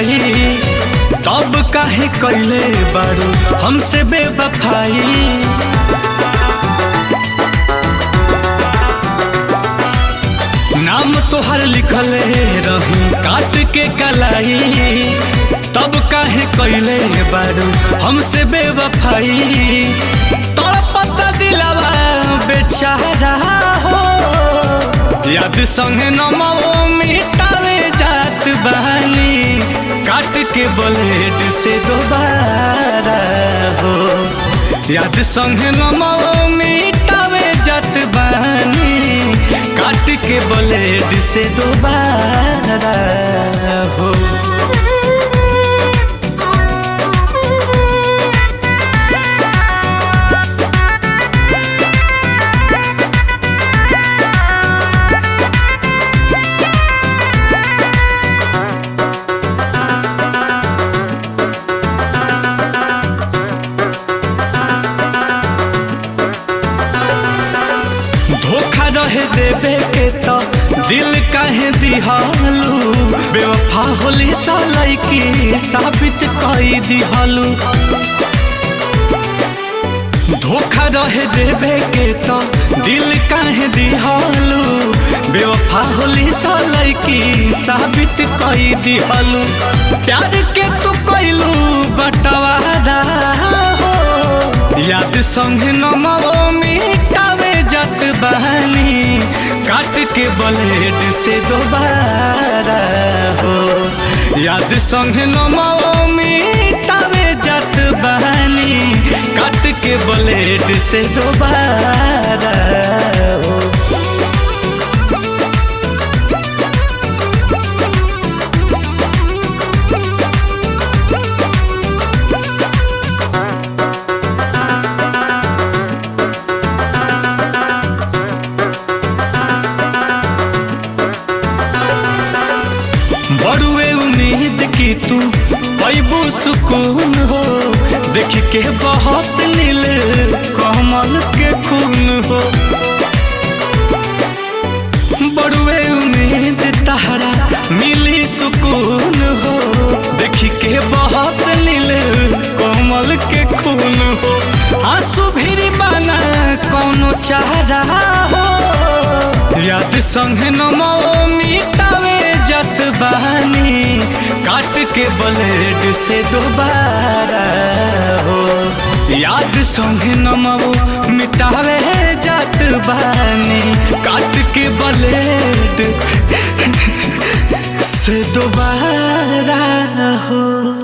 जुदाई तब काहे कैले बारू हमसे बेवफाई। नाम तोहर लिखले रही काट के कलाई तब काहे कैले बारू हमसे बेवफाई। तड़पता दिलवा बेचारा हो याद संगे नमो मिटावे जात बहानी काट के ब्लेड से दोबारा हो। याद संगे नमो मिटावे जात बहानी काट के ब्लेड से दोबारा हो। धोखा रहे देवे के तो दिल काहे दिहालू बेवफा होली सालाई की साबित कई दिहालू। धोखा रहे देवे के तो दिल काहे दिहालू बेवफा होली सालाई की साबित कई दिहालू। प्यार के तू कैलू बटवारा हो याद संगे नमो मिटावे जात बहानी काट के ब्लेड से दोबारा हो। याद संगे नमो मिटावे जात बहानी काट के ब्लेड से दोबारा हो। बड़ुए उम्मीद की तू पैबू सुकून हो देख के बहुत नील कमल के खून हो। बड़ुए उम्मीद तहरा मिली सुकून हो देख के बहुत नील कमल के खून हो। आंसू भी बना कौनो चारा हो याद संगे नमो मिटावे जात बहानी काट के ब्लेड से दोबारा हो। याद संगे नमो मिटावे जात बहानी काट के ब्लेड से दोबारा हो।